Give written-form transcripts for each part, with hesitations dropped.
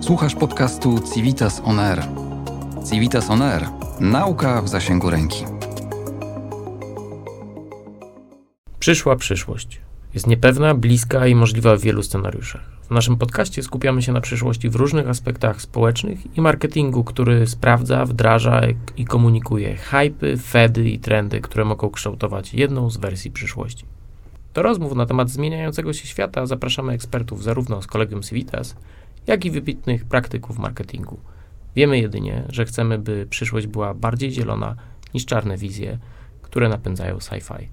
Słuchasz podcastu Civitas On Air. Civitas On Air. Nauka w zasięgu ręki. Przyszła przyszłość. Jest niepewna, bliska i możliwa w wielu scenariuszach. W naszym podcaście skupiamy się na przyszłości w różnych aspektach społecznych i marketingu, który sprawdza, wdraża i komunikuje hypy, fedy i trendy, które mogą kształtować jedną z wersji przyszłości. Do rozmów na temat zmieniającego się świata zapraszamy ekspertów zarówno z Kolegium Civitas, jak i wybitnych praktyków marketingu. Wiemy jedynie, że chcemy, by przyszłość była bardziej zielona niż czarne wizje, które napędzają sci-fi.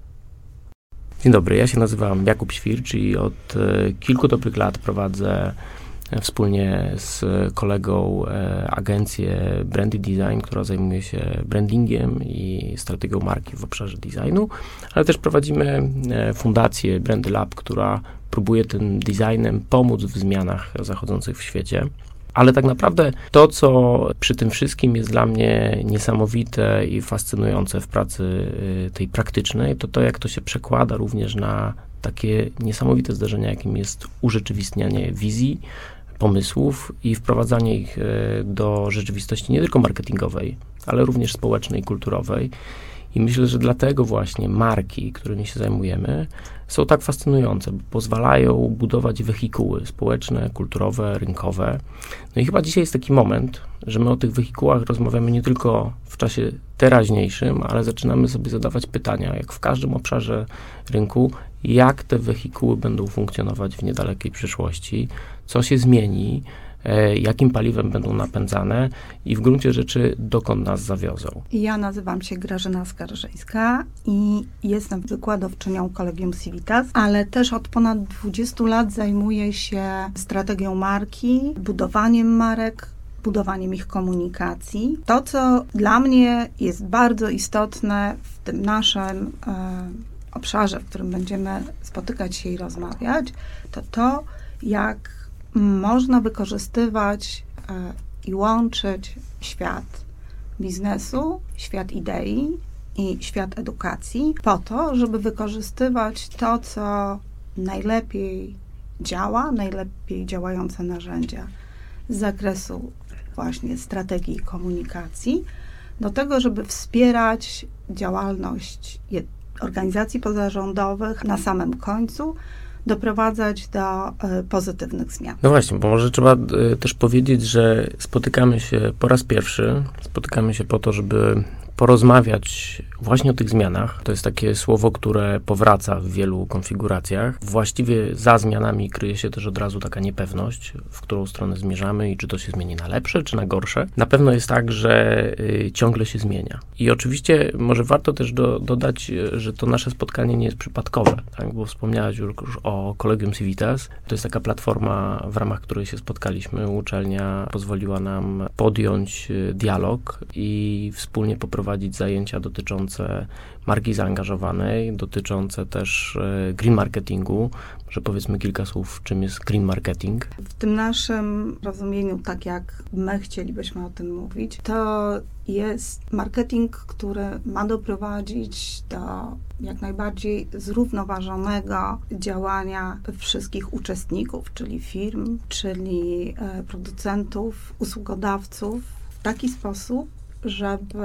Dzień dobry, ja się nazywam Jakub Śwircz i od kilku dobrych lat prowadzę wspólnie z kolegą agencję Brandy Design, która zajmuje się brandingiem i strategią marki w obszarze designu, ale też prowadzimy fundację Brandy Lab, która próbuje tym designem pomóc w zmianach zachodzących w świecie. Ale tak naprawdę to, co przy tym wszystkim jest dla mnie niesamowite i fascynujące w pracy tej praktycznej, to jak to się przekłada również na takie niesamowite zdarzenia, jakim jest urzeczywistnianie wizji, pomysłów i wprowadzanie ich do rzeczywistości nie tylko marketingowej, ale również społecznej, kulturowej. I myślę, że dlatego właśnie marki, którymi się zajmujemy, są tak fascynujące, bo pozwalają budować wehikuły społeczne, kulturowe, rynkowe. No i chyba dzisiaj jest taki moment, że my o tych wehikułach rozmawiamy nie tylko w czasie teraźniejszym, ale zaczynamy sobie zadawać pytania, jak w każdym obszarze rynku, jak te wehikuły będą funkcjonować w niedalekiej przyszłości, co się zmieni, jakim paliwem będą napędzane i w gruncie rzeczy dokąd nas zawiozą. Ja nazywam się Grażyna Skarżyńska i jestem wykładowczynią Kolegium Civitas, ale też od ponad 20 lat zajmuję się strategią marki, budowaniem marek, budowaniem ich komunikacji. To, co dla mnie jest bardzo istotne w tym naszym obszarze, w którym będziemy spotykać się i rozmawiać, to jak można wykorzystywać i łączyć świat biznesu, świat idei i świat edukacji po to, żeby wykorzystywać to, co najlepiej działa, najlepiej działające narzędzia z zakresu właśnie strategii i komunikacji, do tego, żeby wspierać działalność organizacji pozarządowych na samym końcu, doprowadzać do pozytywnych zmian. No właśnie, bo może trzeba też powiedzieć, że spotykamy się po raz pierwszy, spotykamy się po to, żeby porozmawiać właśnie o tych zmianach. To jest takie słowo, które powraca w wielu konfiguracjach. Właściwie za zmianami kryje się też od razu taka niepewność, w którą stronę zmierzamy i czy to się zmieni na lepsze, czy na gorsze. Na pewno jest tak, że ciągle się zmienia. I oczywiście może warto też dodać, że to nasze spotkanie nie jest przypadkowe, tak? Bo wspomniałaś już o Kolegium Civitas. To jest taka platforma, w ramach której się spotkaliśmy. Uczelnia pozwoliła nam podjąć dialog i wspólnie poprowadzić zajęcia dotyczące marki zaangażowanej, dotyczące też green marketingu. Może powiedzmy kilka słów, czym jest green marketing. W tym naszym rozumieniu, tak jak my chcielibyśmy o tym mówić, to jest marketing, który ma doprowadzić do jak najbardziej zrównoważonego działania wszystkich uczestników, czyli firm, czyli producentów, usługodawców w taki sposób, żeby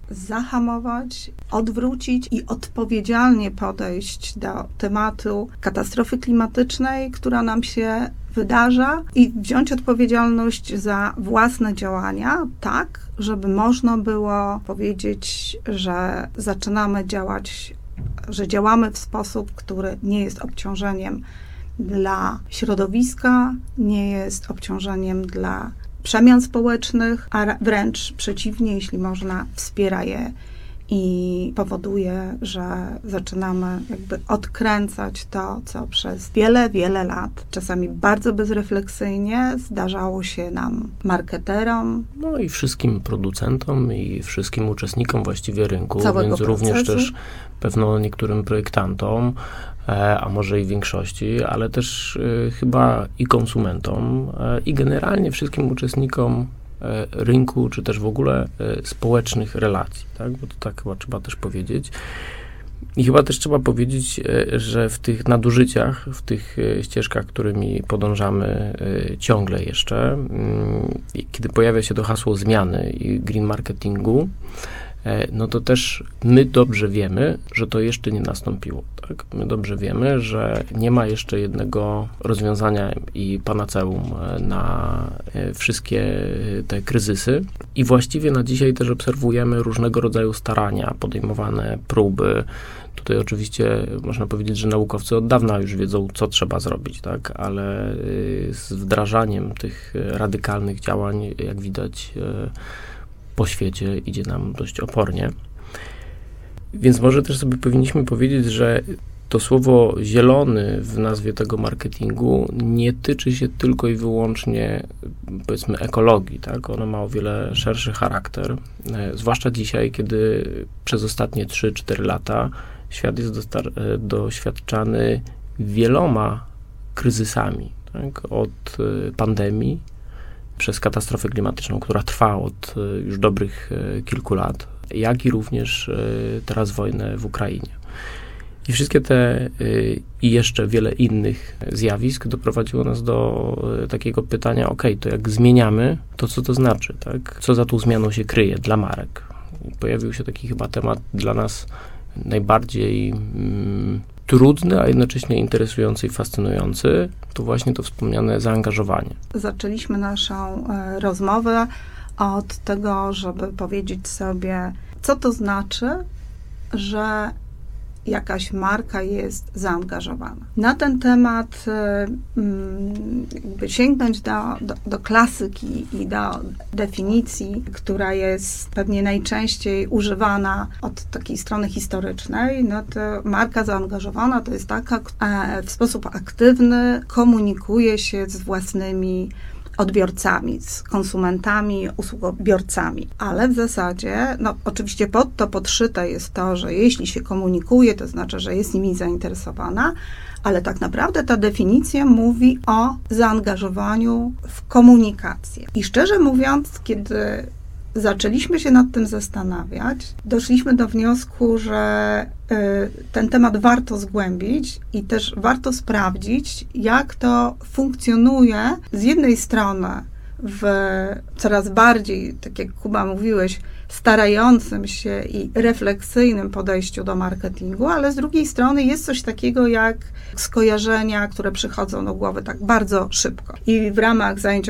zahamować, odwrócić i odpowiedzialnie podejść do tematu katastrofy klimatycznej, która nam się wydarza i wziąć odpowiedzialność za własne działania tak, żeby można było powiedzieć, że zaczynamy działać, że działamy w sposób, który nie jest obciążeniem dla środowiska, nie jest obciążeniem dla przemian społecznych, a wręcz przeciwnie, jeśli można, wspiera je i powoduje, że zaczynamy jakby odkręcać to, co przez wiele, wiele lat, czasami bardzo bezrefleksyjnie zdarzało się nam, marketerom. No i wszystkim producentom i wszystkim uczestnikom właściwie rynku, całego więc również procesu. też pewno niektórym projektantom, a może i większości, ale też chyba i konsumentom i generalnie wszystkim uczestnikom rynku, czy też w ogóle społecznych relacji, tak? Bo to tak chyba trzeba też powiedzieć. I chyba też trzeba powiedzieć, że w tych nadużyciach, w tych ścieżkach, którymi podążamy ciągle jeszcze, kiedy pojawia się to hasło zmiany i green marketingu, no to też my dobrze wiemy, że to jeszcze nie nastąpiło. Tak? My dobrze wiemy, że nie ma jeszcze jednego rozwiązania i panaceum na wszystkie te kryzysy. I właściwie na dzisiaj też obserwujemy różnego rodzaju starania, podejmowane próby. Tutaj oczywiście można powiedzieć, że naukowcy od dawna już wiedzą, co trzeba zrobić, tak? Ale z wdrażaniem tych radykalnych działań, jak widać, po świecie idzie nam dość opornie. Więc może też sobie powinniśmy powiedzieć, że to słowo zielony w nazwie tego marketingu nie tyczy się tylko i wyłącznie, powiedzmy, ekologii, tak? Ono ma o wiele szerszy charakter, zwłaszcza dzisiaj, kiedy przez ostatnie 3-4 lata świat jest doświadczany wieloma kryzysami, tak? Od pandemii, przez katastrofę klimatyczną, która trwa od już dobrych kilku lat, jak i również teraz wojnę w Ukrainie. I wszystkie te i jeszcze wiele innych zjawisk doprowadziło nas do takiego pytania, to jak zmieniamy, to co to znaczy, tak? Co za tą zmianą się kryje dla marek? I pojawił się taki chyba temat dla nas najbardziej trudny, a jednocześnie interesujący i fascynujący, to właśnie to wspomniane zaangażowanie. Zaczęliśmy naszą rozmowę od tego, żeby powiedzieć sobie, co to znaczy, że jakaś marka jest zaangażowana. Na ten temat jakby sięgnąć do klasyki i do definicji, która jest pewnie najczęściej używana od takiej strony historycznej, no to marka zaangażowana to jest taka, która w sposób aktywny komunikuje się z własnymi odbiorcami, z konsumentami, usługobiorcami. Ale w zasadzie, no oczywiście pod to podszyte jest to, że jeśli się komunikuje, to znaczy, że jest nimi zainteresowana, ale tak naprawdę ta definicja mówi o zaangażowaniu w komunikację. I szczerze mówiąc, kiedy zaczęliśmy się nad tym zastanawiać, doszliśmy do wniosku, że ten temat warto zgłębić i też warto sprawdzić, jak to funkcjonuje z jednej strony w coraz bardziej, tak jak Kuba mówiłeś, starającym się i refleksyjnym podejściu do marketingu, ale z drugiej strony jest coś takiego jak skojarzenia, które przychodzą do głowy tak bardzo szybko. I w ramach zajęć,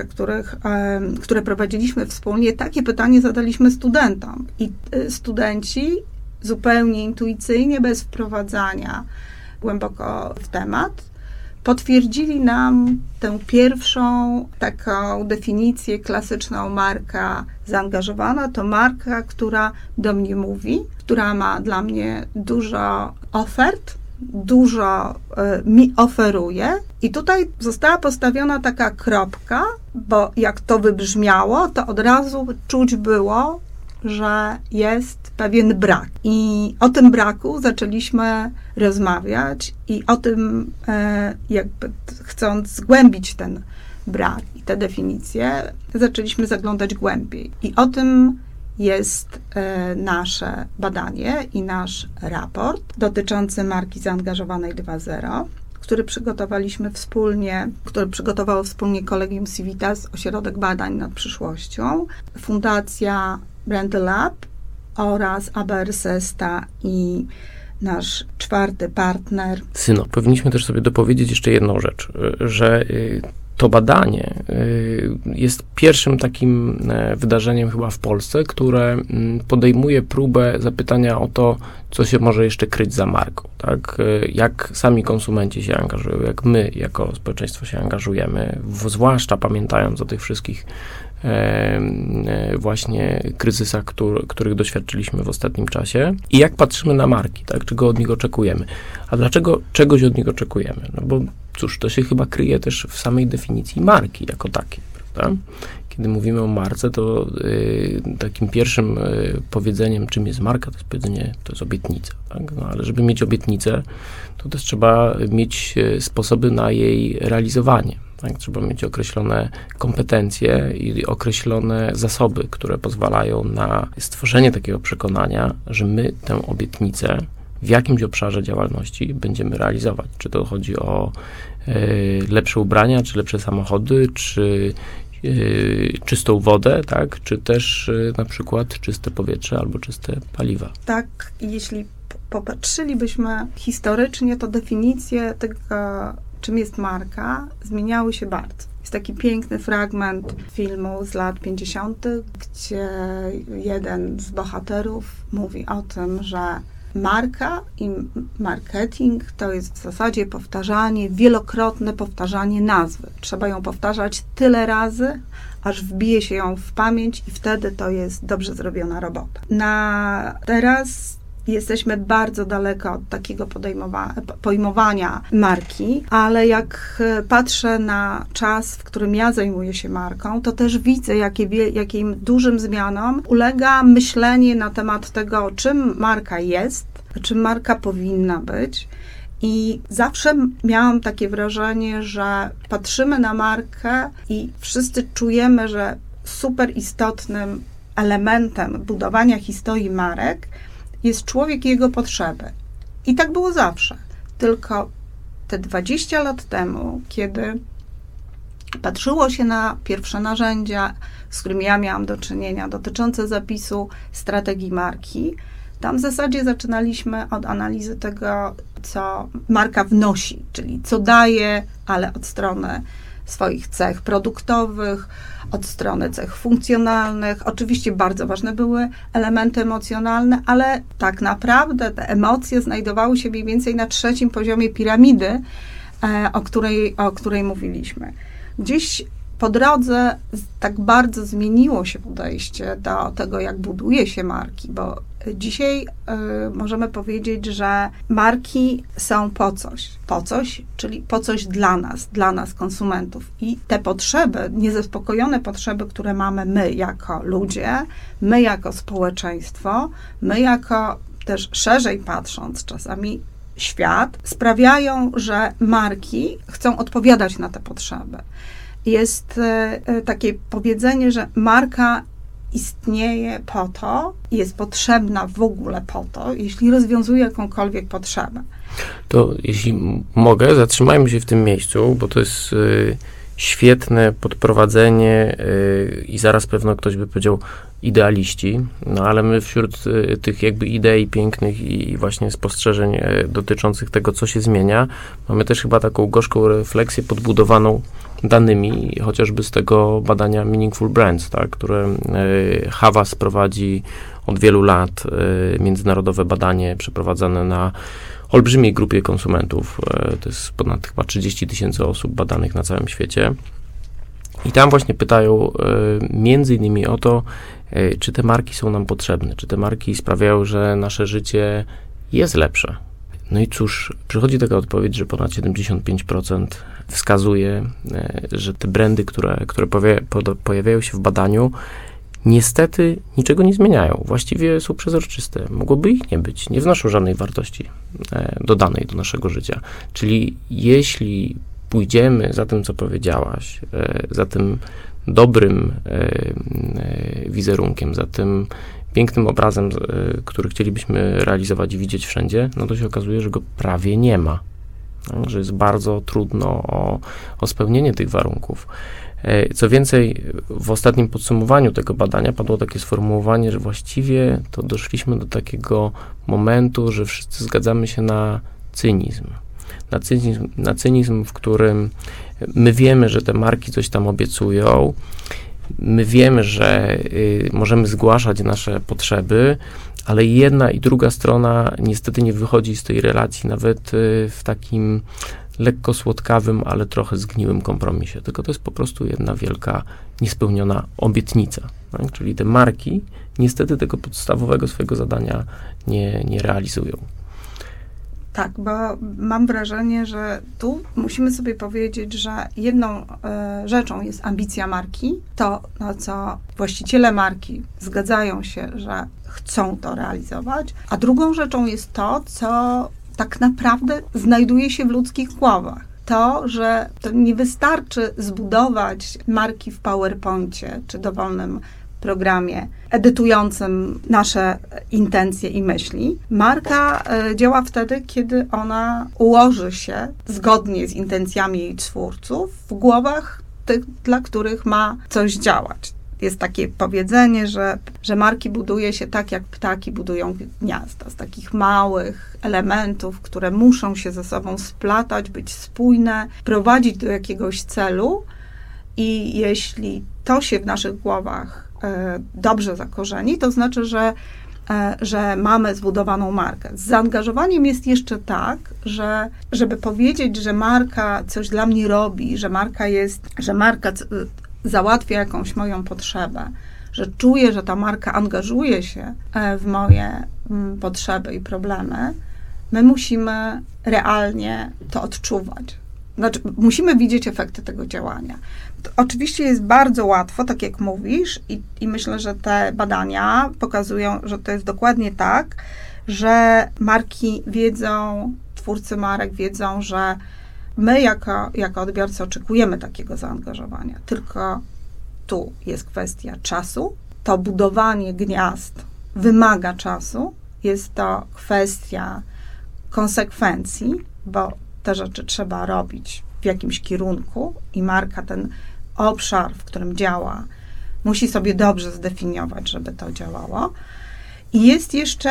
które prowadziliśmy wspólnie, takie pytanie zadaliśmy studentom. I studenci zupełnie intuicyjnie, bez wprowadzania głęboko w temat, potwierdzili nam tę pierwszą taką definicję klasyczną marka zaangażowana. To marka, która do mnie mówi, która ma dla mnie dużo ofert, dużo mi oferuje. I tutaj została postawiona taka kropka, bo jak to wybrzmiało, to od razu czuć było, że jest pewien brak. I o tym braku zaczęliśmy rozmawiać i o tym, jakby chcąc zgłębić ten brak i te definicje, zaczęliśmy zaglądać głębiej. I o tym jest nasze badanie i nasz raport dotyczący marki zaangażowanej 2.0, który przygotowaliśmy wspólnie, który przygotowało wspólnie Kolegium Civitas, Ośrodek Badań nad Przyszłością, Fundacja Brand Lab oraz ABR Sesta i nasz czwarty partner. Syno, powinniśmy też sobie dopowiedzieć jeszcze jedną rzecz, że to badanie jest pierwszym takim wydarzeniem chyba w Polsce, które podejmuje próbę zapytania o to, co się może jeszcze kryć za marką, tak? Jak sami konsumenci się angażują, jak my jako społeczeństwo się angażujemy, zwłaszcza pamiętając o tych wszystkich właśnie kryzysach, których doświadczyliśmy w ostatnim czasie i jak patrzymy na marki, tak? Czego od nich oczekujemy. A dlaczego czegoś od nich oczekujemy? No bo cóż, to się chyba kryje też w samej definicji marki jako takiej, prawda? Kiedy mówimy o marce, to takim pierwszym powiedzeniem, czym jest marka, to jest powiedzenie, to jest obietnica. Tak? No, ale żeby mieć obietnicę, to też trzeba mieć sposoby na jej realizowanie. Tak? Trzeba mieć określone kompetencje i określone zasoby, które pozwalają na stworzenie takiego przekonania, że my tę obietnicę w jakimś obszarze działalności będziemy realizować. Czy to chodzi o lepsze ubrania, czy lepsze samochody, czy czystą wodę, tak? Czy też na przykład czyste powietrze albo czyste paliwa. Tak, jeśli popatrzylibyśmy historycznie, to definicje tego, czym jest marka, zmieniały się bardzo. Jest taki piękny fragment filmu z lat 50., gdzie jeden z bohaterów mówi o tym, że marka i marketing to jest w zasadzie wielokrotne powtarzanie nazwy. Trzeba ją powtarzać tyle razy, aż wbije się ją w pamięć i wtedy to jest dobrze zrobiona robota. Teraz jesteśmy bardzo daleko od takiego pojmowania marki, ale jak patrzę na czas, w którym ja zajmuję się marką, to też widzę, jakim dużym zmianom ulega myślenie na temat tego, czym marka jest, czym marka powinna być. I zawsze miałam takie wrażenie, że patrzymy na markę i wszyscy czujemy, że super istotnym elementem budowania historii marek jest człowiek i jego potrzeby. I tak było zawsze. Tylko te 20 lat temu, kiedy patrzyło się na pierwsze narzędzia, z którymi ja miałam do czynienia, dotyczące zapisu strategii marki, tam w zasadzie zaczynaliśmy od analizy tego, co marka wnosi, czyli co daje, ale od strony swoich cech produktowych, od strony cech funkcjonalnych. Oczywiście bardzo ważne były elementy emocjonalne, ale tak naprawdę te emocje znajdowały się mniej więcej na 3. poziomie piramidy, o której mówiliśmy. Gdzieś po drodze tak bardzo zmieniło się podejście do tego, jak buduje się marki, bo dzisiaj możemy powiedzieć, że marki są po coś, czyli po coś dla nas, konsumentów. I te potrzeby, niezaspokojone potrzeby, które mamy my jako ludzie, my jako społeczeństwo, my jako też szerzej patrząc czasami świat, sprawiają, że marki chcą odpowiadać na te potrzeby. Jest takie powiedzenie, że marka istnieje po to, jest potrzebna w ogóle po to, jeśli rozwiązuje jakąkolwiek potrzebę. To jeśli mogę, zatrzymajmy się w tym miejscu, bo to jest świetne podprowadzenie i zaraz pewno ktoś by powiedział idealiści, no ale my wśród tych jakby idei pięknych i właśnie spostrzeżeń dotyczących tego, co się zmienia, mamy też chyba taką gorzką refleksję podbudowaną danymi, chociażby z tego badania Meaningful Brands, tak, które Havas prowadzi od wielu lat, międzynarodowe badanie przeprowadzane na olbrzymiej grupie konsumentów. To jest ponad chyba 30 000 osób badanych na całym świecie. I tam właśnie pytają między innymi o to, czy te marki są nam potrzebne, czy te marki sprawiają, że nasze życie jest lepsze. No i cóż, przychodzi taka odpowiedź, że ponad 75% wskazuje, że te brandy, które pojawiają się w badaniu, niestety niczego nie zmieniają. Właściwie są przezroczyste. Mogłoby ich nie być. Nie wnoszą żadnej wartości dodanej do naszego życia. Czyli jeśli pójdziemy za tym, co powiedziałaś, za tym dobrym wizerunkiem, za tym pięknym obrazem, który chcielibyśmy realizować i widzieć wszędzie, no to się okazuje, że go prawie nie ma. Tak? Że jest bardzo trudno o spełnienie tych warunków. Co więcej, w ostatnim podsumowaniu tego badania padło takie sformułowanie, że właściwie to doszliśmy do takiego momentu, że wszyscy zgadzamy się na cynizm. Na cynizm, w którym my wiemy, że te marki coś tam obiecują, my wiemy, że możemy zgłaszać nasze potrzeby, ale jedna i druga strona niestety nie wychodzi z tej relacji nawet w takim lekko słodkawym, ale trochę zgniłym kompromisie. Tylko to jest po prostu jedna wielka, niespełniona obietnica. Tak? Czyli te marki niestety tego podstawowego swojego zadania nie realizują. Tak, bo mam wrażenie, że tu musimy sobie powiedzieć, że jedną rzeczą jest ambicja marki, to na co właściciele marki zgadzają się, że chcą to realizować, a drugą rzeczą jest to, co tak naprawdę znajduje się w ludzkich głowach. To, że to nie wystarczy zbudować marki w PowerPoincie czy dowolnym programie edytującym nasze intencje i myśli. Marka działa wtedy, kiedy ona ułoży się zgodnie z intencjami jej twórców w głowach tych, dla których ma coś działać. Jest takie powiedzenie, że marki buduje się tak, jak ptaki budują gniazda, z takich małych elementów, które muszą się ze sobą splatać, być spójne, prowadzić do jakiegoś celu i jeśli to się w naszych głowach dobrze zakorzeni, to znaczy, że mamy zbudowaną markę. Z zaangażowaniem jest jeszcze tak, że żeby powiedzieć, że marka coś dla mnie robi, że marka załatwia jakąś moją potrzebę, że czuję, że ta marka angażuje się w moje potrzeby i problemy, my musimy realnie to odczuwać. Znaczy, musimy widzieć efekty tego działania. To oczywiście jest bardzo łatwo, tak jak mówisz, i myślę, że te badania pokazują, że to jest dokładnie tak, że marki wiedzą, twórcy marek wiedzą, że my jako odbiorcy oczekujemy takiego zaangażowania. Tylko tu jest kwestia czasu. To budowanie gniazd wymaga czasu. Jest to kwestia konsekwencji, bo te rzeczy trzeba robić w jakimś kierunku i marka ten obszar, w którym działa, musi sobie dobrze zdefiniować, żeby to działało. I jest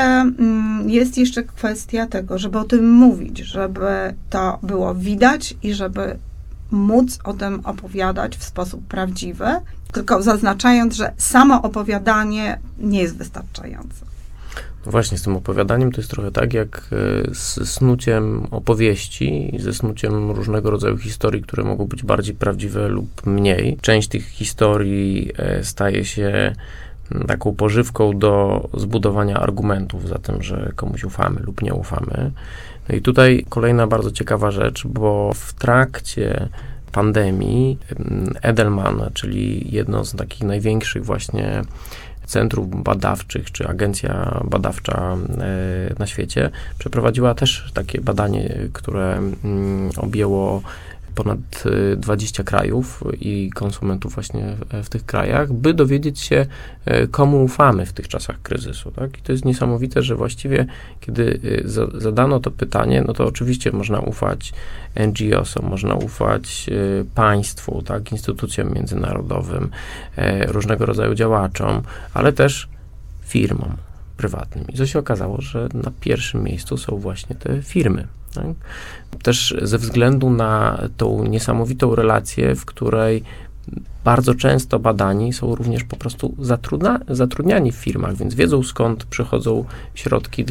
jeszcze kwestia tego, żeby o tym mówić, żeby to było widać i żeby móc o tym opowiadać w sposób prawdziwy, tylko zaznaczając, że samo opowiadanie nie jest wystarczające. No właśnie, z tym opowiadaniem to jest trochę tak, jak z snuciem opowieści, ze snuciem różnego rodzaju historii, które mogą być bardziej prawdziwe lub mniej. Część tych historii staje się taką pożywką do zbudowania argumentów za tym, że komuś ufamy lub nie ufamy. No i tutaj kolejna bardzo ciekawa rzecz, bo w trakcie pandemii Edelman, czyli jedno z takich największych właśnie centrów badawczych, czy agencja badawcza na świecie, przeprowadziła też takie badanie, które objęło ponad 20 krajów i konsumentów właśnie w tych krajach, by dowiedzieć się, komu ufamy w tych czasach kryzysu. Tak? I to jest niesamowite, że właściwie, kiedy zadano to pytanie, no to oczywiście można ufać NGO-som, można ufać państwu, tak? Instytucjom międzynarodowym, różnego rodzaju działaczom, ale też firmom prywatnym. I co się okazało, że na pierwszym miejscu są właśnie te firmy. Tak? Też ze względu na tą niesamowitą relację, w której bardzo często badani są również po prostu zatrudniani w firmach, więc wiedzą, skąd przychodzą środki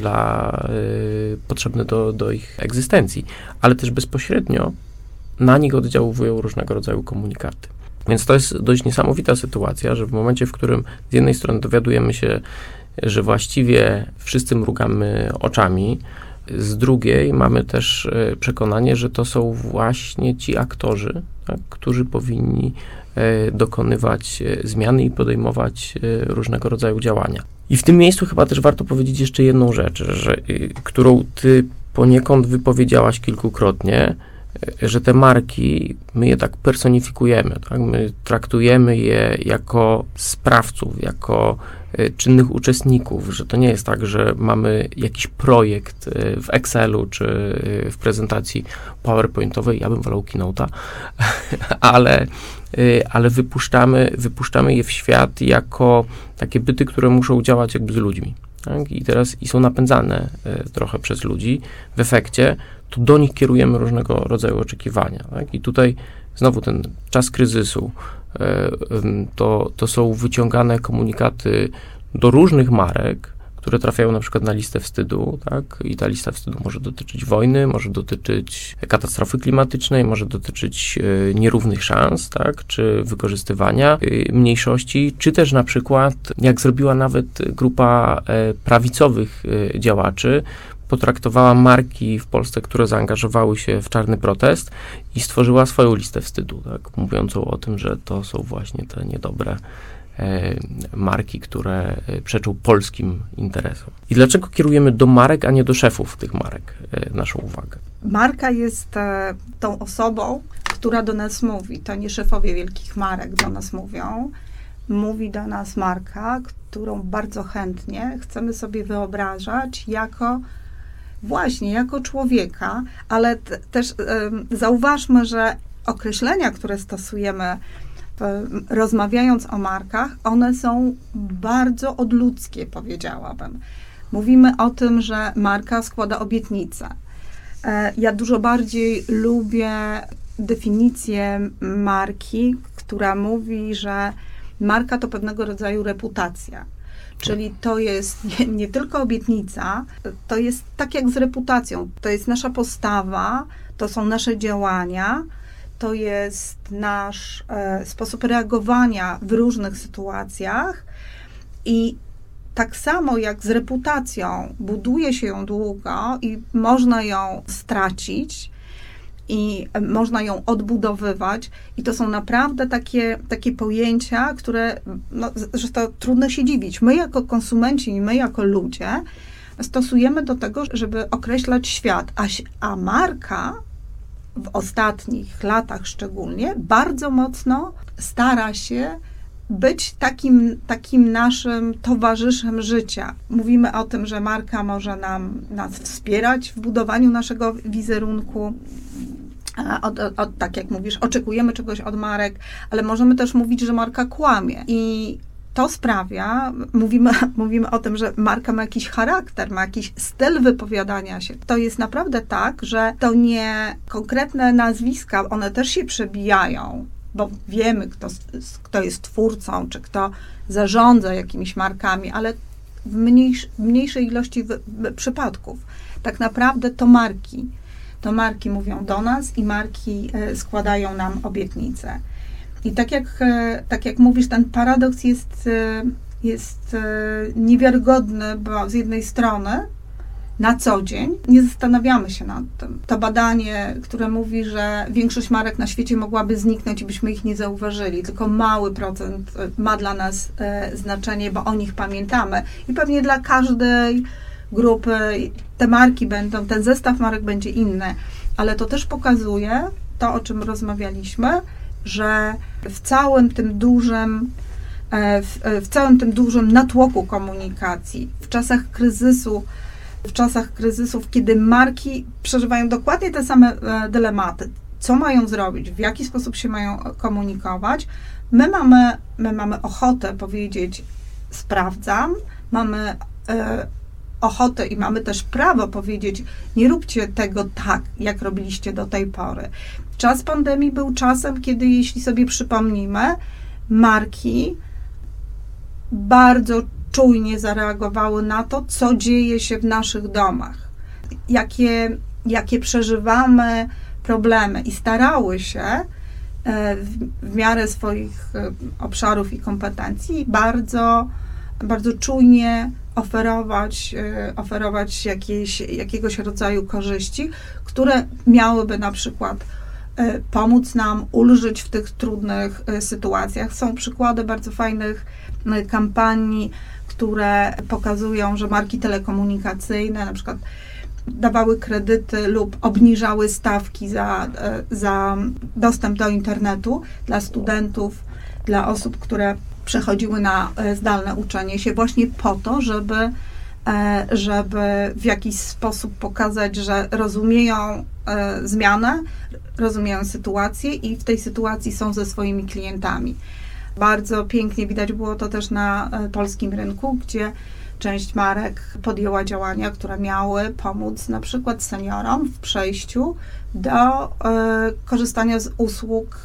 potrzebne do ich egzystencji, ale też bezpośrednio na nich oddziałują różnego rodzaju komunikaty. Więc to jest dość niesamowita sytuacja, że w momencie, w którym z jednej strony dowiadujemy się, że właściwie wszyscy mrugamy oczami, z drugiej mamy też przekonanie, że to są właśnie ci aktorzy, tak, którzy powinni dokonywać zmiany i podejmować różnego rodzaju działania. I w tym miejscu chyba też warto powiedzieć jeszcze jedną rzecz, którą ty poniekąd wypowiedziałaś kilkukrotnie, że te marki, my je tak personifikujemy, tak? My traktujemy je jako sprawców, jako czynnych uczestników, że to nie jest tak, że mamy jakiś projekt w Excelu czy w prezentacji PowerPointowej, ja bym wolał Keynote'a, ale wypuszczamy je w świat jako takie byty, które muszą działać jakby z ludźmi. Tak? I są napędzane trochę przez ludzi. W efekcie to do nich kierujemy różnego rodzaju oczekiwania. Tak? I tutaj znowu ten czas kryzysu, to są wyciągane komunikaty do różnych marek, które trafiają na przykład na listę wstydu, tak? I ta lista wstydu może dotyczyć wojny, może dotyczyć katastrofy klimatycznej, może dotyczyć nierównych szans, tak? Czy wykorzystywania mniejszości, czy też na przykład, jak zrobiła nawet grupa prawicowych działaczy, potraktowała marki w Polsce, które zaangażowały się w czarny protest i stworzyła swoją listę wstydu, tak? Mówiącą o tym, że to są właśnie te niedobre marki, które przeczą polskim interesom. I dlaczego kierujemy do marek, a nie do szefów tych marek naszą uwagę? Marka jest tą osobą, która do nas mówi. To nie szefowie wielkich marek do nas mówią. mówi do nas marka, którą bardzo chętnie chcemy sobie wyobrażać jako człowieka, ale też zauważmy, że określenia, które stosujemy rozmawiając o markach, one są bardzo odludzkie, powiedziałabym. Mówimy o tym, że marka składa obietnice. Ja dużo bardziej lubię definicję marki, która mówi, że marka to pewnego rodzaju reputacja. Czyli to jest nie tylko obietnica, to jest tak jak z reputacją. To jest nasza postawa, to są nasze działania, to jest nasz sposób reagowania w różnych sytuacjach i tak samo jak z reputacją buduje się ją długo i można ją stracić i można ją odbudowywać i to są naprawdę takie pojęcia, które, że to trudno się dziwić. My jako konsumenci i my jako ludzie stosujemy do tego, żeby określać świat, a marka w ostatnich latach szczególnie bardzo mocno stara się być takim naszym towarzyszem życia. Mówimy o tym, że marka może nas wspierać w budowaniu naszego wizerunku. Tak jak mówisz, oczekujemy czegoś od marek, ale możemy też mówić, że marka kłamie. I to sprawia, mówimy o tym, że marka ma jakiś charakter, ma jakiś styl wypowiadania się. To jest naprawdę tak, że to nie konkretne nazwiska, one też się przebijają, bo wiemy, kto jest twórcą, czy kto zarządza jakimiś markami, ale w mniejszej ilości przypadków. Tak naprawdę to marki mówią do nas i marki składają nam obietnice. I tak jak mówisz, ten paradoks jest niewiarygodny, bo z jednej strony na co dzień nie zastanawiamy się nad tym. To badanie, które mówi, że większość marek na świecie mogłaby zniknąć i byśmy ich nie zauważyli, tylko mały procent ma dla nas znaczenie, bo o nich pamiętamy. I pewnie dla każdej grupy te marki ten zestaw marek będzie inny, ale to też pokazuje to, o czym rozmawialiśmy, że w całym tym dużym natłoku komunikacji, w czasach kryzysów, kiedy marki przeżywają dokładnie te same dylematy, co mają zrobić, w jaki sposób się mają komunikować, my mamy ochotę powiedzieć sprawdzam, mamy ochotę i mamy też prawo powiedzieć, nie róbcie tego tak, jak robiliście do tej pory. Czas pandemii był czasem, kiedy, jeśli sobie przypomnimy, marki bardzo czujnie zareagowały na to, co dzieje się w naszych domach, jakie przeżywamy problemy i starały się w miarę swoich obszarów i kompetencji bardzo, bardzo czujnie oferować jakiegoś rodzaju korzyści, które miałyby na przykład pomóc nam ulżyć w tych trudnych sytuacjach. Są przykłady bardzo fajnych kampanii, które pokazują, że marki telekomunikacyjne na przykład dawały kredyty lub obniżały stawki za dostęp do internetu dla studentów, dla osób, które przechodziły na zdalne uczenie się właśnie po to, żeby w jakiś sposób pokazać, że rozumieją zmianę, rozumieją sytuację i w tej sytuacji są ze swoimi klientami. Bardzo pięknie widać było to też na polskim rynku, gdzie część marek podjęła działania, które miały pomóc na przykład seniorom w przejściu do korzystania z usług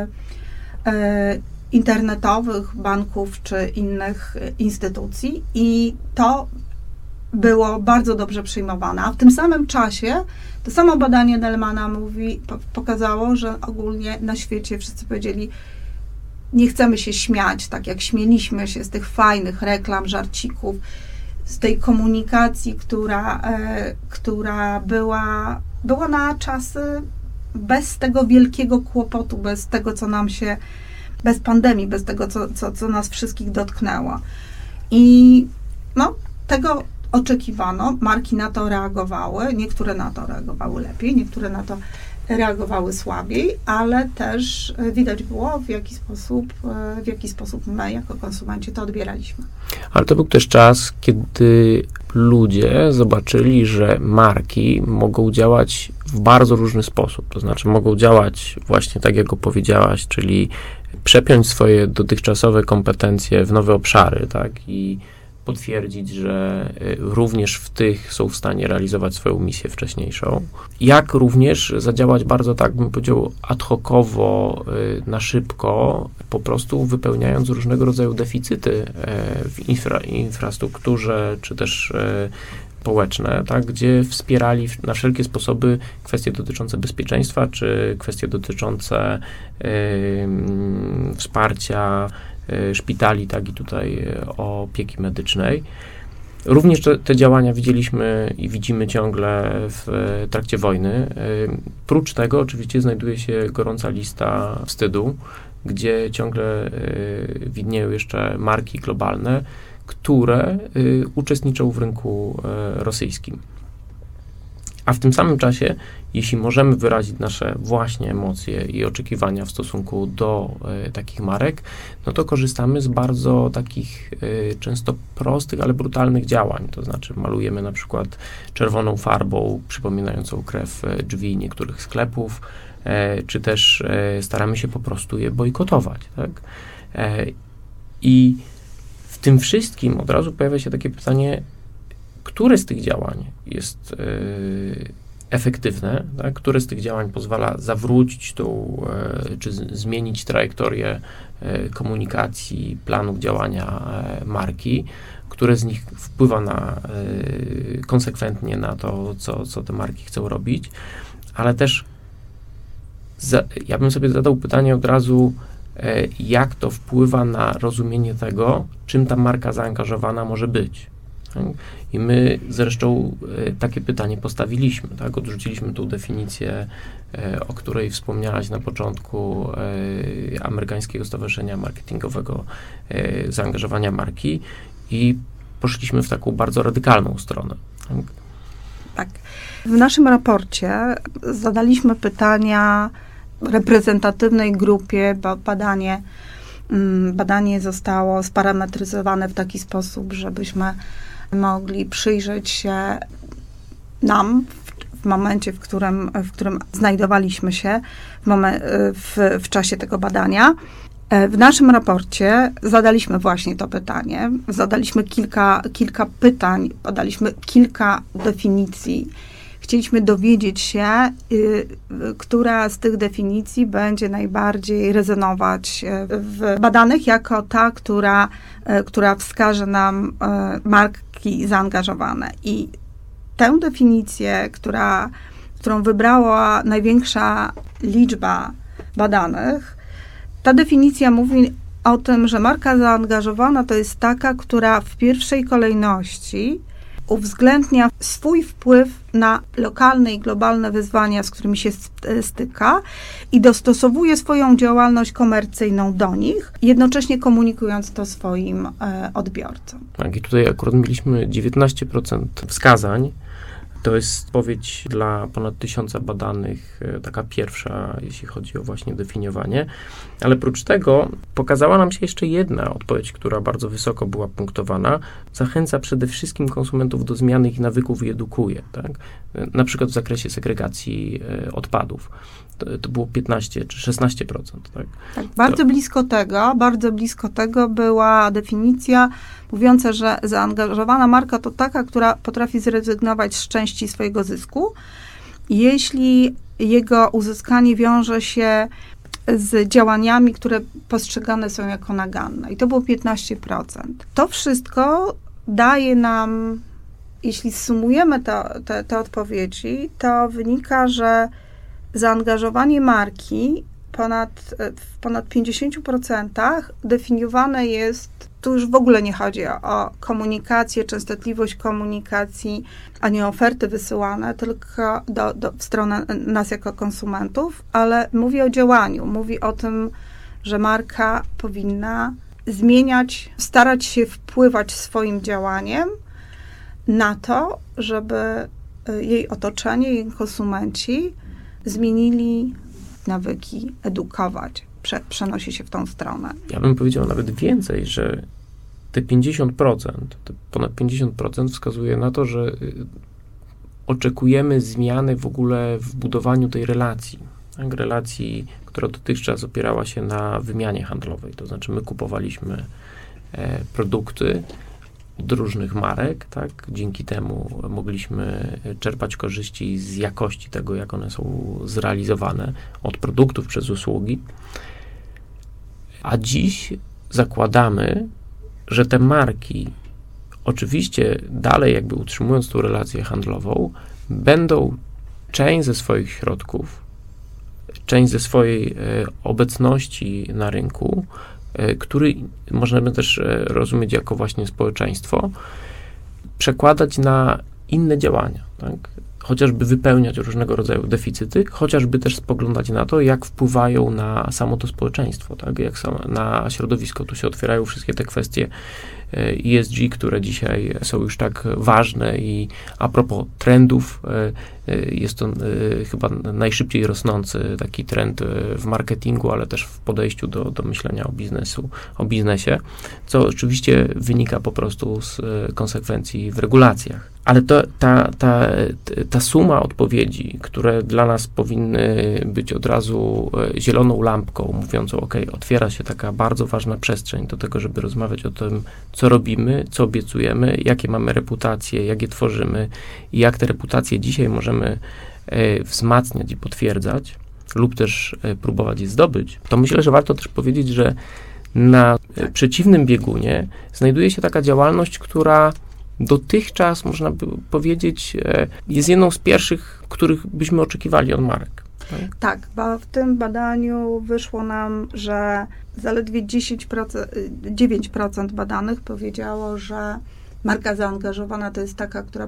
internetowych, banków czy innych instytucji i to było bardzo dobrze przyjmowane. A w tym samym czasie to samo badanie Delmana pokazało, że ogólnie na świecie wszyscy powiedzieli, nie chcemy się śmiać, tak jak śmieliśmy się z tych fajnych reklam, żarcików, z tej komunikacji, która była na czasy bez tego wielkiego kłopotu, bez tego, co nam się, bez pandemii, bez tego, co nas wszystkich dotknęło. I tego oczekiwano, marki na to reagowały, niektóre na to reagowały lepiej, niektóre na to reagowały słabiej, ale też widać było, w jaki sposób my jako konsumenci to odbieraliśmy. Ale to był też czas, kiedy ludzie zobaczyli, że marki mogą działać w bardzo różny sposób. To znaczy mogą działać właśnie tak, jak powiedziałaś, czyli przepiąć swoje dotychczasowe kompetencje w nowe obszary, tak, i potwierdzić, że również w tych są w stanie realizować swoją misję wcześniejszą. Jak również zadziałać bardzo, tak bym powiedział, ad hocowo, na szybko, po prostu wypełniając różnego rodzaju deficyty w infrastrukturze, czy też społeczne, tak, gdzie wspierali na wszelkie sposoby kwestie dotyczące bezpieczeństwa, czy kwestie dotyczące wsparcia szpitali, tak, i tutaj opieki medycznej. Również te działania widzieliśmy i widzimy ciągle w trakcie wojny. Prócz tego oczywiście znajduje się gorąca lista wstydu, gdzie ciągle widnieją jeszcze marki globalne, które uczestniczą w rynku rosyjskim. A w tym samym czasie, jeśli możemy wyrazić nasze właśnie emocje i oczekiwania w stosunku do takich marek, no to korzystamy z bardzo takich często prostych, ale brutalnych działań. To znaczy malujemy na przykład czerwoną farbą przypominającą krew drzwi niektórych sklepów, czy też staramy się po prostu je bojkotować. Tak? I w tym wszystkim od razu pojawia się takie pytanie, które z tych działań jest efektywne, tak? Które z tych działań pozwala zawrócić tą, czy zmienić trajektorię komunikacji, planów działania marki, które z nich wpływa konsekwentnie na to, co te marki chcą robić, ale też ja bym sobie zadał pytanie od razu, jak to wpływa na rozumienie tego, czym ta marka zaangażowana może być. Tak? I my zresztą takie pytanie postawiliśmy, tak? Odrzuciliśmy tą definicję, o której wspomniałaś na początku, Amerykańskiego Stowarzyszenia Marketingowego Zaangażowania Marki i poszliśmy w taką bardzo radykalną stronę. Tak? Tak. W naszym raporcie zadaliśmy pytania reprezentatywnej grupie, bo badanie zostało sparametryzowane w taki sposób, żebyśmy mogli przyjrzeć się nam w momencie, w którym znajdowaliśmy się w czasie tego badania. W naszym raporcie zadaliśmy właśnie to pytanie. Zadaliśmy kilka pytań, podaliśmy kilka definicji. Chcieliśmy dowiedzieć się, która z tych definicji będzie najbardziej rezonować w badanych jako ta, która wskaże nam marki zaangażowane. I tę definicję, którą wybrała największa liczba badanych, ta definicja mówi o tym, że marka zaangażowana to jest taka, która w pierwszej kolejności uwzględnia swój wpływ na lokalne i globalne wyzwania, z którymi się styka i dostosowuje swoją działalność komercyjną do nich, jednocześnie komunikując to swoim odbiorcom. Tak, i tutaj akurat mieliśmy 19% wskazań. To jest odpowiedź dla ponad 1000 badanych, taka pierwsza, jeśli chodzi o właśnie definiowanie. Ale prócz tego pokazała nam się jeszcze jedna odpowiedź, która bardzo wysoko była punktowana. Zachęca przede wszystkim konsumentów do zmiany ich nawyków i edukuje. Tak? Na przykład w zakresie segregacji odpadów. To było 15 czy 16%. Tak, tak, bardzo blisko tego była definicja mówiąca, że zaangażowana marka to taka, która potrafi zrezygnować z części swojego zysku, jeśli jego uzyskanie wiąże się z działaniami, które postrzegane są jako naganne. I to było 15%. To wszystko daje nam, jeśli sumujemy te odpowiedzi, to wynika, że zaangażowanie marki w ponad 50% definiowane jest, tu już w ogóle nie chodzi o komunikację, częstotliwość komunikacji, a nie oferty wysyłane, tylko w stronę nas jako konsumentów, ale mówi o działaniu, mówi o tym, że marka powinna zmieniać, starać się wpływać swoim działaniem na to, żeby jej otoczenie, jej konsumenci zmienili nawyki, edukować, przenosi się w tą stronę. Ja bym powiedział nawet więcej, że te 50%, ponad 50% wskazuje na to, że oczekujemy zmiany w ogóle w budowaniu tej relacji. Tak? Relacji, która dotychczas opierała się na wymianie handlowej. To znaczy my kupowaliśmy produkty od różnych marek, tak? Dzięki temu mogliśmy czerpać korzyści z jakości tego, jak one są zrealizowane, od produktów przez usługi. A dziś zakładamy, że te marki, oczywiście dalej jakby utrzymując tą relację handlową, będą część ze swoich środków, część ze swojej obecności na rynku, który można by też rozumieć jako właśnie społeczeństwo, przekładać na inne działania, tak? Chociażby wypełniać różnego rodzaju deficyty, chociażby też spoglądać na to, jak wpływają na samo to społeczeństwo, tak? Jak na środowisko. Tu się otwierają wszystkie te kwestie ESG, które dzisiaj są już tak ważne i a propos trendów, jest to chyba najszybciej rosnący taki trend w marketingu, ale też w podejściu do myślenia o biznesie, co oczywiście wynika po prostu z konsekwencji w regulacjach. Ale ta suma odpowiedzi, które dla nas powinny być od razu zieloną lampką, mówiącą, otwiera się taka bardzo ważna przestrzeń do tego, żeby rozmawiać o tym, co robimy, co obiecujemy, jakie mamy reputacje, jak je tworzymy i jak te reputacje dzisiaj możemy wzmacniać i potwierdzać lub też próbować je zdobyć, to myślę, że warto też powiedzieć, że na przeciwnym biegunie znajduje się taka działalność, która dotychczas, można by powiedzieć, jest jedną z pierwszych, których byśmy oczekiwali od marek. Tak, bo w tym badaniu wyszło nam, że zaledwie 9% badanych powiedziało, że marka zaangażowana to jest taka, która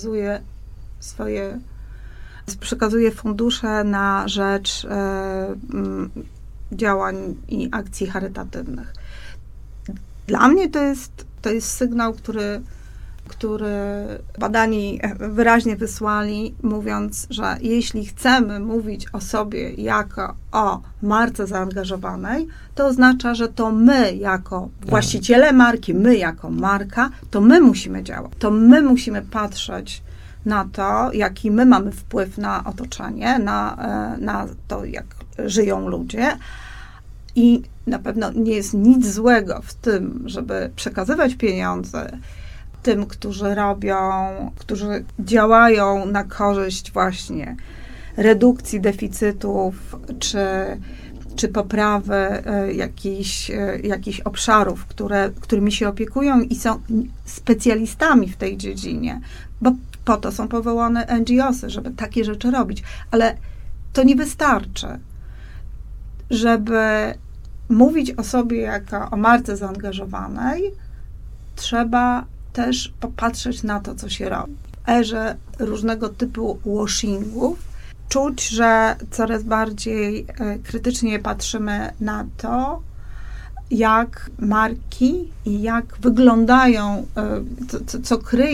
przekazuje fundusze na rzecz działań i akcji charytatywnych. Dla mnie to jest sygnał, który badani wyraźnie wysłali, mówiąc, że jeśli chcemy mówić o sobie jako o marce zaangażowanej, to oznacza, że to my jako właściciele marki, my jako marka, to my musimy działać. To my musimy patrzeć na to, jaki my mamy wpływ na otoczenie, na to, jak żyją ludzie. I na pewno nie jest nic złego w tym, żeby przekazywać pieniądze tym, którzy działają na korzyść właśnie redukcji deficytów, czy poprawy jakichś obszarów, którymi się opiekują i są specjalistami w tej dziedzinie, bo po to są powołane NGO-sy, żeby takie rzeczy robić. Ale to nie wystarczy, żeby mówić o sobie jako o marce zaangażowanej, trzeba też popatrzeć na to, co się robi. W erze różnego typu washingów czuć, że coraz bardziej krytycznie patrzymy na to, jak marki i jak wyglądają, co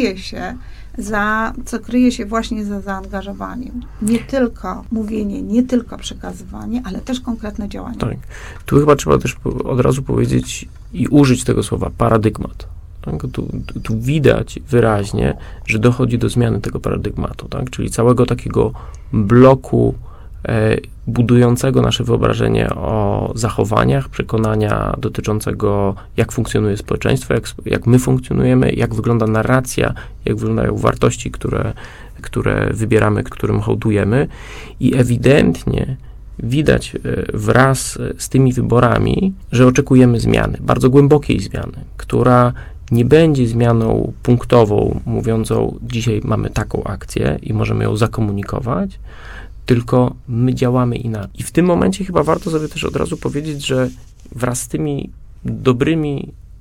kryje się właśnie za zaangażowaniem. Nie tylko mówienie, nie tylko przekazywanie, ale też konkretne działania. Tak. Tu chyba trzeba też od razu powiedzieć i użyć tego słowa paradygmat. Tak? Tu widać wyraźnie, że dochodzi do zmiany tego paradygmatu, tak? Czyli całego takiego bloku budującego nasze wyobrażenie o zachowaniach, przekonania dotyczącego, jak funkcjonuje społeczeństwo, jak my funkcjonujemy, jak wygląda narracja, jak wyglądają wartości, które wybieramy, którym hołdujemy. I ewidentnie widać wraz z tymi wyborami, że oczekujemy zmiany, bardzo głębokiej zmiany, która nie będzie zmianą punktową, mówiącą, dzisiaj mamy taką akcję i możemy ją zakomunikować, tylko my działamy inaczej. I w tym momencie chyba warto sobie też od razu powiedzieć, że wraz z tymi dobrymi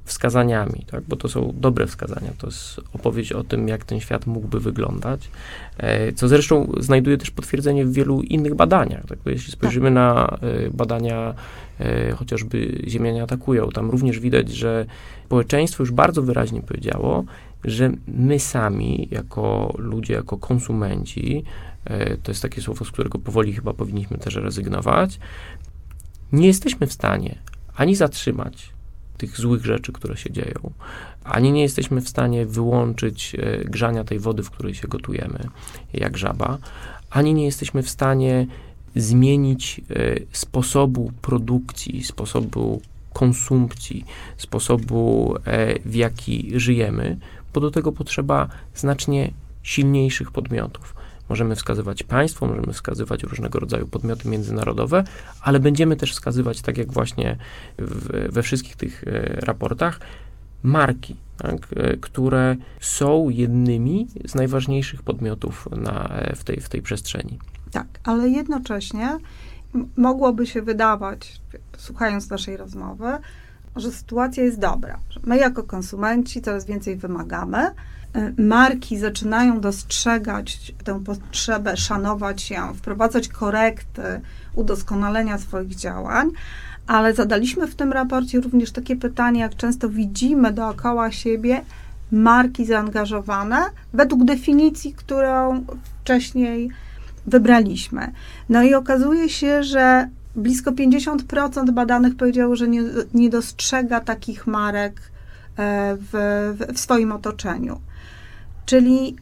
wskazaniami, tak? Bo to są dobre wskazania, to jest opowieść o tym, jak ten świat mógłby wyglądać, co zresztą znajduje też potwierdzenie w wielu innych badaniach. Tak? Jeśli spojrzymy na badania chociażby Ziemianie atakują, tam również widać, że społeczeństwo już bardzo wyraźnie powiedziało, że my sami, jako ludzie, jako konsumenci, to jest takie słowo, z którego powoli chyba powinniśmy też rezygnować, nie jesteśmy w stanie ani zatrzymać tych złych rzeczy, które się dzieją, ani nie jesteśmy w stanie wyłączyć grzania tej wody, w której się gotujemy, jak żaba, ani nie jesteśmy w stanie zmienić sposobu produkcji, sposobu konsumpcji, sposobu, w jaki żyjemy, bo do tego potrzeba znacznie silniejszych podmiotów. Możemy wskazywać państwo, możemy wskazywać różnego rodzaju podmioty międzynarodowe, ale będziemy też wskazywać, tak jak właśnie we wszystkich tych raportach, marki, tak, które są jednymi z najważniejszych podmiotów w tej przestrzeni. Tak, ale jednocześnie mogłoby się wydawać, słuchając naszej rozmowy, że sytuacja jest dobra, że my jako konsumenci coraz więcej wymagamy, marki zaczynają dostrzegać tę potrzebę, szanować się, wprowadzać korekty, udoskonalenia swoich działań, ale zadaliśmy w tym raporcie również takie pytanie, jak często widzimy dookoła siebie marki zaangażowane według definicji, którą wcześniej wybraliśmy. No i okazuje się, że blisko 50% badanych powiedziało, że nie dostrzega takich marek w swoim otoczeniu. Czyli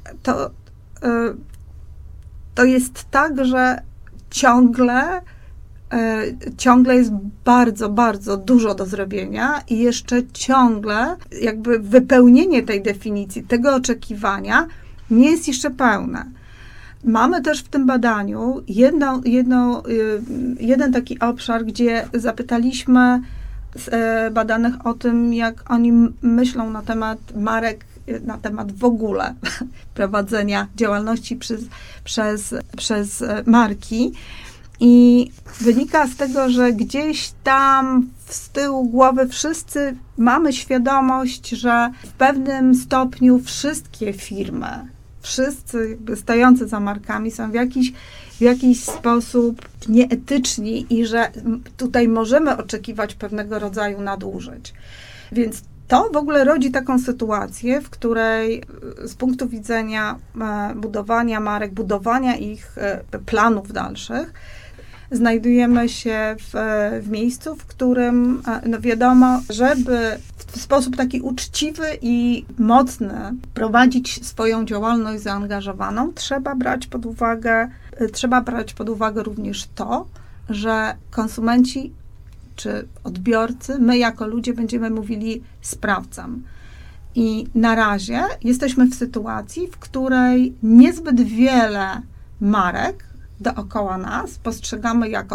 to jest tak, że ciągle jest bardzo, bardzo dużo do zrobienia i jeszcze ciągle jakby wypełnienie tej definicji, tego oczekiwania nie jest jeszcze pełne. Mamy też w tym badaniu jeden taki obszar, gdzie zapytaliśmy badanych o tym, jak oni myślą na temat marek, na temat w ogóle prowadzenia działalności przez marki. I wynika z tego, że gdzieś tam z tyłu głowy wszyscy mamy świadomość, że w pewnym stopniu wszystkie firmy, wszyscy jakby stojący za markami są w jakiś sposób nieetyczni i że tutaj możemy oczekiwać pewnego rodzaju nadużyć. Więc to w ogóle rodzi taką sytuację, w której z punktu widzenia budowania marek, budowania ich planów dalszych, znajdujemy się w miejscu, w którym wiadomo, żeby w sposób taki uczciwy i mocny prowadzić swoją działalność zaangażowaną, trzeba brać pod uwagę również to, że konsumenci czy odbiorcy, my jako ludzie będziemy mówili sprawdzam. I na razie jesteśmy w sytuacji, w której niezbyt wiele marek dookoła nas postrzegamy jako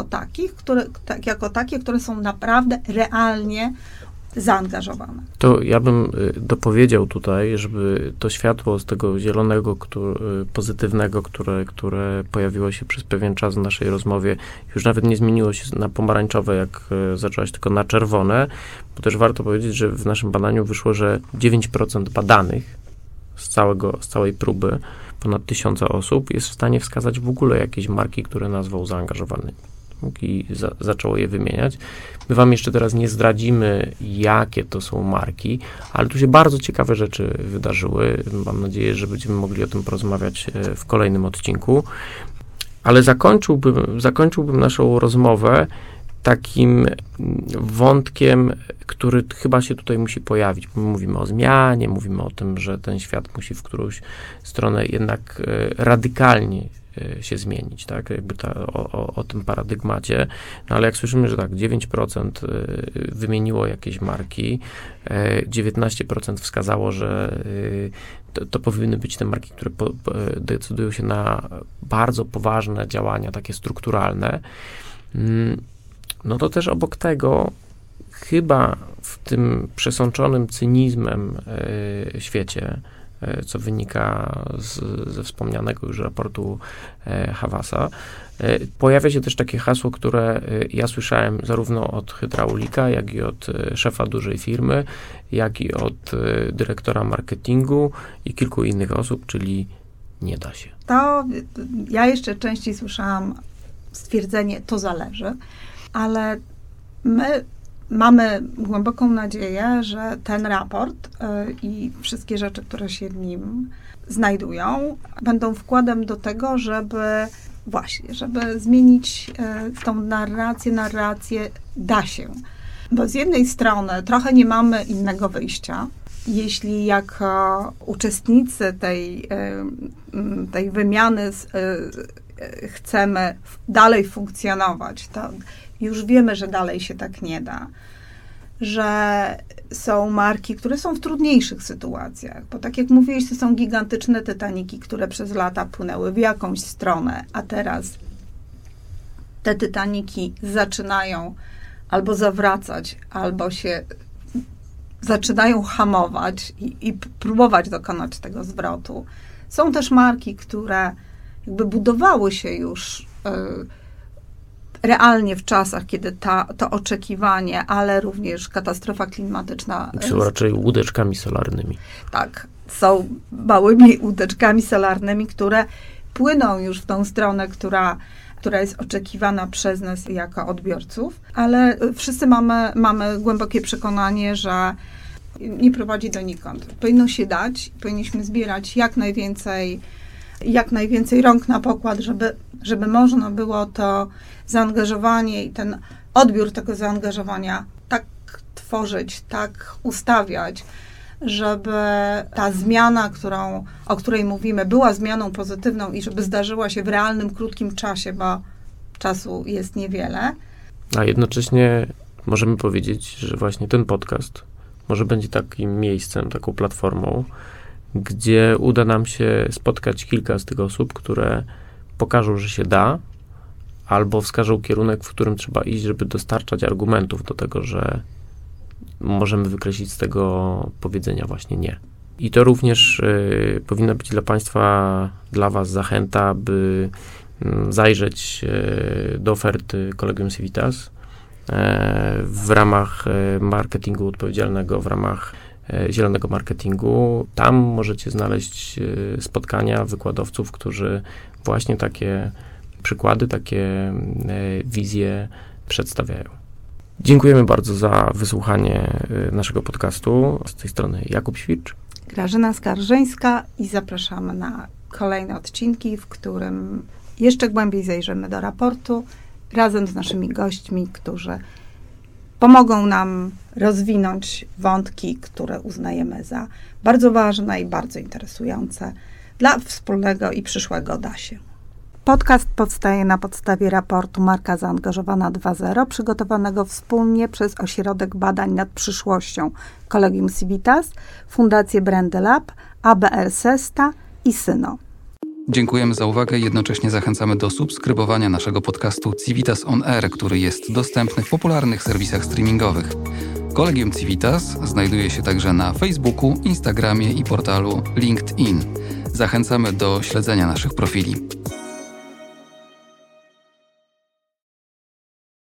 takie, które są naprawdę realnie zaangażowane. To ja bym dopowiedział tutaj, żeby to światło z tego zielonego, pozytywnego, które pojawiło się przez pewien czas w naszej rozmowie, już nawet nie zmieniło się na pomarańczowe, jak zaczęłaś, tylko na czerwone, bo też warto powiedzieć, że w naszym badaniu wyszło, że 9% badanych z całej próby, ponad 1000 osób, jest w stanie wskazać w ogóle jakieś marki, które nazwał zaangażowanymi. I zaczęło je wymieniać. My wam jeszcze teraz nie zdradzimy, jakie to są marki, ale tu się bardzo ciekawe rzeczy wydarzyły. Mam nadzieję, że będziemy mogli o tym porozmawiać w kolejnym odcinku. Ale zakończyłbym naszą rozmowę takim wątkiem, który chyba się tutaj musi pojawić. Mówimy o zmianie, mówimy o tym, że ten świat musi w którąś stronę jednak radykalnie się zmienić, tak, jakby o tym paradygmacie, no ale jak słyszymy, że tak, 9% wymieniło jakieś marki, 19% wskazało, że to powinny być te marki, które decydują się na bardzo poważne działania, takie strukturalne, no to też obok tego chyba w tym przesączonym cynizmem świecie co wynika ze wspomnianego już raportu Havasa. Pojawia się też takie hasło, które ja słyszałem zarówno od hydraulika, jak i od szefa dużej firmy, jak i od dyrektora marketingu i kilku innych osób, czyli nie da się. To ja jeszcze częściej słyszałam stwierdzenie, to zależy, ale my mamy głęboką nadzieję, że ten raport i wszystkie rzeczy, które się w nim znajdują, będą wkładem do tego, żeby zmienić tą narrację da się. Bo z jednej strony trochę nie mamy innego wyjścia. Jeśli jako uczestnicy tej wymiany chcemy dalej funkcjonować, to już wiemy, że dalej się tak nie da. Że są marki, które są w trudniejszych sytuacjach, bo tak jak mówiłeś, to są gigantyczne Titanic'i, które przez lata płynęły w jakąś stronę, a teraz te Titanic'i zaczynają albo zawracać, albo się zaczynają hamować i próbować dokonać tego zwrotu. Są też marki, które jakby budowały się już realnie w czasach, kiedy to oczekiwanie, ale również katastrofa klimatyczna... Są raczej łódeczkami solarnymi. Tak, są małymi łódeczkami solarnymi, które płyną już w tą stronę, która jest oczekiwana przez nas jako odbiorców, ale wszyscy mamy głębokie przekonanie, że nie prowadzi donikąd. Powinno się dać, powinniśmy zbierać jak najwięcej rąk na pokład, żeby można było to zaangażowanie i ten odbiór tego zaangażowania tak tworzyć, tak ustawiać, żeby ta zmiana, o której mówimy, była zmianą pozytywną i żeby zdarzyła się w realnym, krótkim czasie, bo czasu jest niewiele. A jednocześnie możemy powiedzieć, że właśnie ten podcast może będzie takim miejscem, taką platformą, gdzie uda nam się spotkać kilka z tych osób, które pokażą, że się da, albo wskażą kierunek, w którym trzeba iść, żeby dostarczać argumentów do tego, że możemy wykreślić z tego powiedzenia właśnie nie. I to również powinna być dla Państwa, dla Was zachęta, by zajrzeć do oferty Collegium Civitas w ramach marketingu odpowiedzialnego, w ramach zielonego marketingu. Tam możecie znaleźć spotkania wykładowców, którzy właśnie takie przykłady, takie wizje przedstawiają. Dziękujemy bardzo za wysłuchanie naszego podcastu. Z tej strony Jakub Śwircz, Grażyna Skarżyńska i zapraszamy na kolejne odcinki, w którym jeszcze głębiej zajrzymy do raportu razem z naszymi gośćmi, którzy pomogą nam rozwinąć wątki, które uznajemy za bardzo ważne i bardzo interesujące dla wspólnego i przyszłego da się. Podcast powstaje na podstawie raportu Marka Zaangażowana 2.0, przygotowanego wspólnie przez Ośrodek Badań nad Przyszłością Collegium Civitas, Fundację Brandy Lab, ABL Sesta i Syno. Dziękujemy za uwagę i jednocześnie zachęcamy do subskrybowania naszego podcastu Civitas On Air, który jest dostępny w popularnych serwisach streamingowych. Collegium Civitas znajduje się także na Facebooku, Instagramie i portalu LinkedIn. Zachęcamy do śledzenia naszych profili.